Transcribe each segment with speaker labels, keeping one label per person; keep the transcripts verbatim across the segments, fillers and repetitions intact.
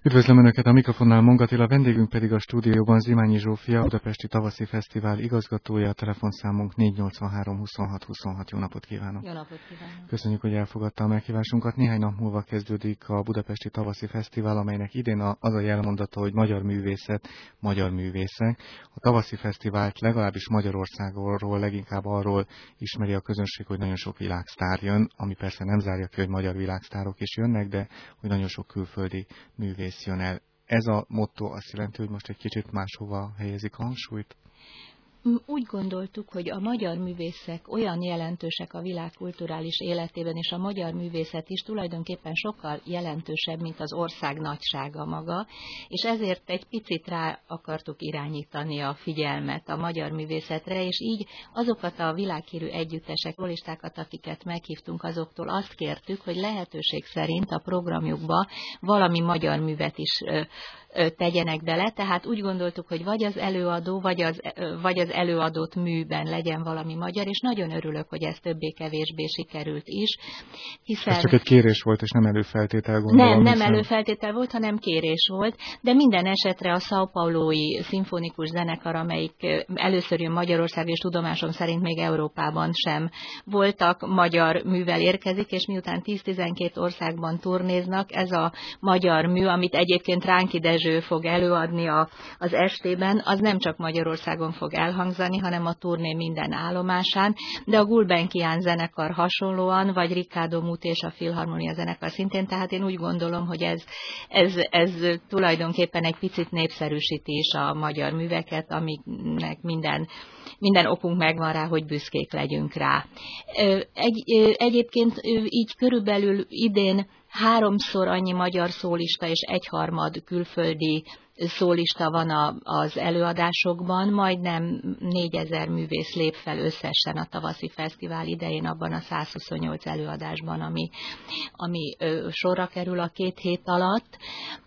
Speaker 1: Üdvözlöm Önöket, a mikrofonnál Monk Attila, vendégünk pedig a stúdióban Zimányi Zsófia, a Budapesti Tavaszi Fesztivál igazgatója, a telefonszámunk négy nyolcvanhárom huszonhat huszonhat. Jó napot kívánok!
Speaker 2: Jó napot kívánok!
Speaker 1: Köszönjük, hogy elfogadta a meghívásunkat. Néhány nap múlva kezdődik a Budapesti Tavaszi Fesztivál, amelynek idén az a jelmondata, hogy magyar művészet, magyar művészek. A Tavaszi Fesztivált legalábbis Magyarországról leginkább arról ismeri a közönség, hogy nagyon sok világsztár jön, ami persze nem zárja ki, hogy magyar világsztárok is jönnek, de hogy nagyon sok külföldi művész jön el. Ez a motto azt jelenti, hogy most egy kicsit máshova helyezik a hangsúlyt?
Speaker 2: Úgy gondoltuk, hogy a magyar művészek olyan jelentősek a világ kulturális életében, és a magyar művészet is tulajdonképpen sokkal jelentősebb, mint az ország nagysága maga, és ezért egy picit rá akartuk irányítani a figyelmet a magyar művészetre, és így azokat a világhírű együttesek, solistákat, akiket meghívtunk, azoktól azt kértük, hogy lehetőség szerint a programjukba valami magyar művet is tegyenek bele, tehát úgy gondoltuk, hogy vagy az előadó, vagy az, vagy az előadott műben legyen valami magyar, és nagyon örülök, hogy ez többé-kevésbé sikerült is. Hiszen...
Speaker 1: Ez csak egy kérés volt, és nem előfeltétel, gondolom.
Speaker 2: Nem, nem
Speaker 1: hiszen...
Speaker 2: előfeltétel volt, hanem kérés volt, de minden esetre a São Paulói szimfonikus zenekar, amelyik először jön Magyarország, és tudomásom szerint még Európában sem voltak, magyar művel érkezik, és miután tíz-tizenkét országban turnéznak, ez a magyar mű, amit egyébként Ránki Dezső fog előadni a, az estében, az nem csak Magyarországon fog elhangzani, hanem a turné minden állomásán, de a Gulbenkian zenekar hasonlóan, vagy Riccardo Muti és a Filharmonia zenekar szintén, tehát én úgy gondolom, hogy ez, ez, ez tulajdonképpen egy picit népszerűsíti is a magyar műveket, amiknek minden, minden okunk megvan rá, hogy büszkék legyünk rá. Egy, egyébként így körülbelül idén háromszor annyi magyar szólista és egyharmad külföldi szólista van a, az előadásokban, majdnem négyezer művész lép fel összesen a tavaszi fesztivál idején abban a százhuszonnyolc előadásban, ami, ami ö, sorra kerül a két hét alatt.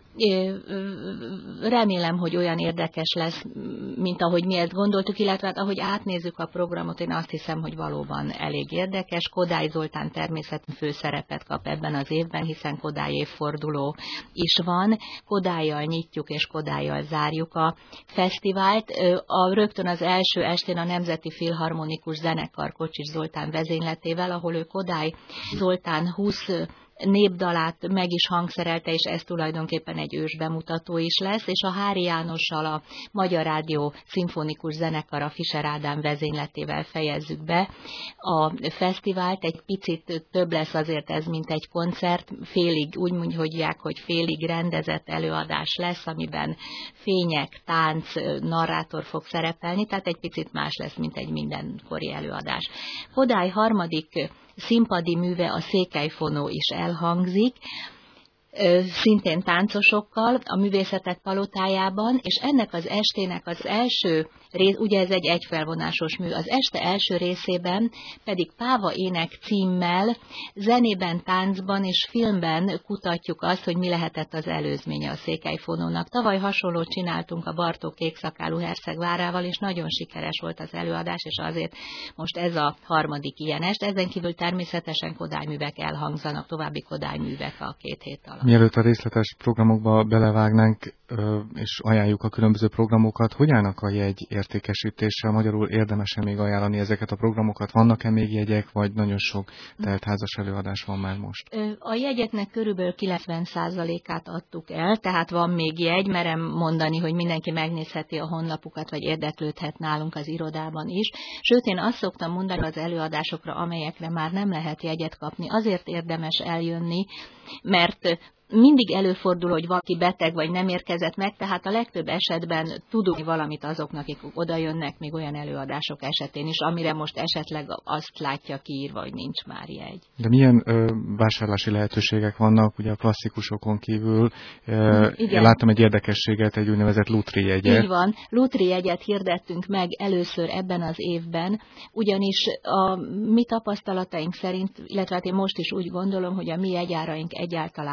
Speaker 2: Remélem, hogy olyan érdekes lesz, mint ahogy mi ezt gondoltuk, illetve hát, ahogy átnézzük a programot, én azt hiszem, hogy valóban elég érdekes. Kodály Zoltán természetesen főszerepet kap ebben az évben, hiszen Kodály évforduló is van. Kodállyal nyitjuk és Kodállyal zárjuk a fesztivált. A, rögtön az első estén a Nemzeti Filharmonikus Zenekar Kocsis Zoltán vezényletével, ahol ő Kodály Zoltán húsz népdalát meg is hangszerelte, és ez tulajdonképpen egy ős bemutató is lesz, és a Hári Jánossal a Magyar Rádió Szimfonikus Zenekar a Fischer Ádám vezényletével fejezzük be a fesztivált. Egy picit több lesz azért ez, mint egy koncert, félig, úgy mondják, hogy félig rendezett előadás lesz, amiben fények, tánc, narrátor fog szerepelni, tehát egy picit más lesz, mint egy mindenkori előadás. Kodály harmadik színpadi műve, a Székelyfonó is elhangzik, szintén táncosokkal a Művészetek Palotájában, és ennek az estének az első rész, ugye ez egy egyfelvonásos mű, az este első részében pedig Páva ének címmel zenében, táncban és filmben kutatjuk azt, hogy mi lehetett az előzménye a Székelyfonónak. Tavaly hasonlót csináltunk a Bartók kékszakálú herceg várával, és nagyon sikeres volt az előadás, és azért most ez a harmadik ilyen est. Ezen kívül természetesen kodályművek elhangzanak, további kodályművek a két hét alatt.
Speaker 1: Mielőtt a részletes programokba belevágnánk, és ajánljuk a különböző programokat, hogy állnak a jegy értékesítéssel? Magyarul érdemes-e még ajánlani ezeket a programokat? Vannak-e még jegyek, vagy nagyon sok teltházas előadás van már most?
Speaker 2: A jegyeknek körülbelül kilencven százalékát adtuk el, tehát van még jegy, merem mondani, hogy mindenki megnézheti a honlapukat, vagy érdeklődhet nálunk az irodában is. Sőt, én azt szoktam mondani az előadásokra, amelyekre már nem lehet jegyet kapni, azért érdemes eljönni, mert mindig előfordul, hogy valaki beteg vagy nem érkezett meg, tehát a legtöbb esetben tudunk valamit azoknak, akik oda jönnek, még olyan előadások esetén is, amire most esetleg azt látja kiírva, hogy nincs már jegy.
Speaker 1: De milyen ö, vásárlási lehetőségek vannak, ugye a klasszikusokon kívül? Ö, én láttam egy érdekességet, egy úgynevezett Lutri jegyet.
Speaker 2: Így van, Lutri jegyet hirdettünk meg először ebben az évben, ugyanis a mi tapasztalataink szerint, illetve hát én most is úgy gondolom, hogy a mi jegyáraink egyáltalán nem magas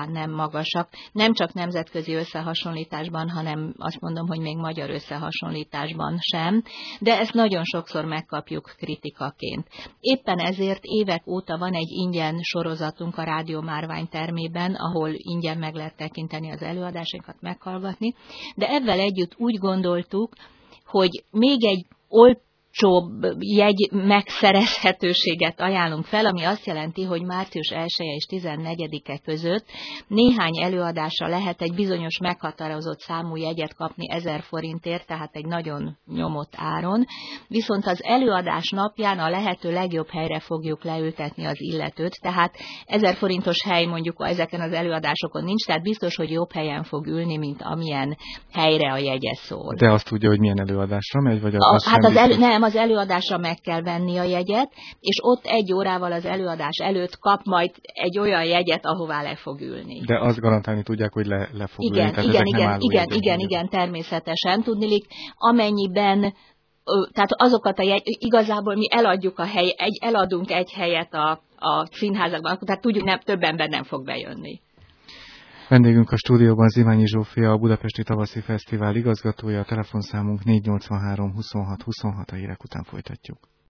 Speaker 2: magasak, nem csak nemzetközi összehasonlításban, hanem azt mondom, hogy még magyar összehasonlításban sem, de ezt nagyon sokszor megkapjuk kritikaként. Éppen ezért évek óta van egy ingyen sorozatunk a Rádió Márvány termében, ahol ingyen meg lehet tekinteni az előadásunkat, meghallgatni, de ezzel együtt úgy gondoltuk, hogy még egy olcsóbb jegy megszerezhetőséget ajánlunk fel, ami azt jelenti, hogy március elseje és tizennegyedike között néhány előadásra lehet egy bizonyos meghatározott számú jegyet kapni ezer forintért, tehát egy nagyon nyomott áron, viszont az előadás napján a lehető legjobb helyre fogjuk leültetni az illetőt, tehát ezer forintos hely mondjuk ezeken az előadásokon nincs, tehát biztos, hogy jobb helyen fog ülni, mint amilyen helyre a jegye szól.
Speaker 1: De azt tudja, hogy milyen előadásra megy? Vagy az
Speaker 2: a,
Speaker 1: az
Speaker 2: hát az
Speaker 1: biztos...
Speaker 2: elő, nem, az előadásra meg kell venni a jegyet, és ott egy órával az előadás előtt kap majd egy olyan jegyet, ahová le fog ülni.
Speaker 1: De azt garantálni tudják, hogy le, le fog
Speaker 2: igen,
Speaker 1: ülni? Tehát
Speaker 2: igen,
Speaker 1: igen,
Speaker 2: igen, igen, igen, igen, természetesen. Tudniillik, amennyiben, tehát azokat a jegy, igazából mi eladjuk a hely, egy, eladunk egy helyet a, a színházakban, tehát tudjuk, nem, több ember nem fog bejönni.
Speaker 1: Vendégünk a stúdióban Zimányi Zsófia, a Budapesti Tavaszi Fesztivál igazgatója, a telefonszámunk négy nyolcvanhárom huszonhat huszonhat, a hírek után folytatjuk.